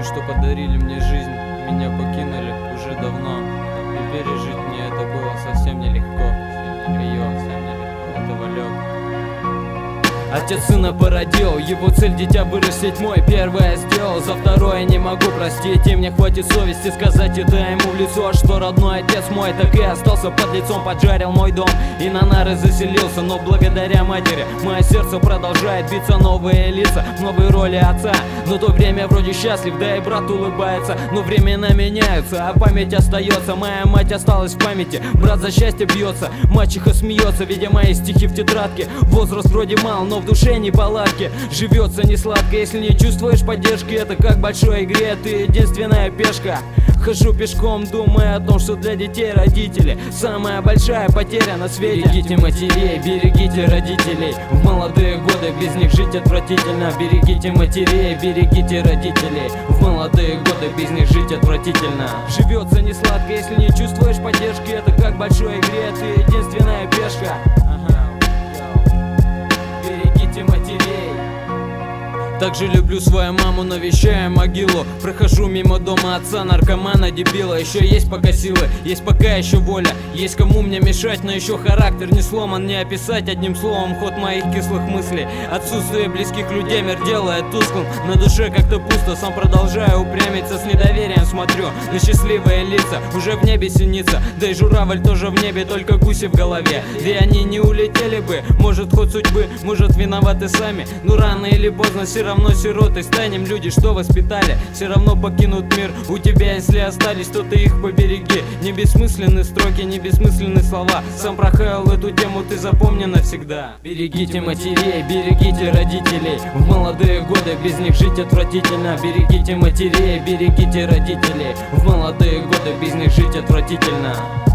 что подарили мне жизнь, меня покинули уже давно. И пережить мне это было совсем нелегко. Это Валек. Отец сына породил, его цель дитя вырастить мой. Первое сделал, за второе не могу простить. И мне хватит совести сказать это ему в лицо, что родной отец мой так и остался под лицом. Поджарил мой дом и на нары заселился, но благодаря матери мое сердце продолжает биться. Новые лица, новые роли отца, но то время вроде счастлив, да и брат улыбается. Но времена меняются, а память остается. Моя мать осталась в памяти, брат за счастье бьется. Мачеха смеется, видя мои стихи в тетрадке. Возраст вроде мал, но в душе не палатки. Живется не сладко, если не чувствуешь поддержки. Это как в большой игре, ты единственная пешка. Хожу пешком, думая о том, что для детей родители самая большая потеря на свете. Берегите матерей, берегите родителей. В молодые годы без них жить отвратительно. Берегите матерей, берегите родителей. В молодые годы без них жить отвратительно. Живется не сладко, если не чувствуешь поддержки. Это как в большой игре, ты единственная пешка. Берегите матерей. Также люблю свою маму, навещаю могилу. Прохожу мимо дома отца, наркомана, дебила. Еще есть пока силы, есть пока еще воля. Есть кому мне мешать, но еще характер не сломан. Не описать одним словом ход моих кислых мыслей. Отсутствие близких людей мир делает тусклым. На душе как-то пусто, сам продолжаю упрямиться. С недоверием смотрю на счастливые лица. Уже в небе синица, да и журавль тоже в небе, только гуси в голове. Да и они не улетели бы, может ход судьбы, может виноваты сами. Но рано или поздно все равно сиротой станем. Люди, что воспитали, все равно покинут мир. У тебя, если остались, то ты их побереги. Не бессмысленные строки, не бессмысленные слова. Сам прохаял эту тему, ты запомни навсегда. Берегите матерей, берегите родителей. В молодые годы без них жить отвратительно. Берегите матерей, берегите родителей. В молодые годы без них жить отвратительно.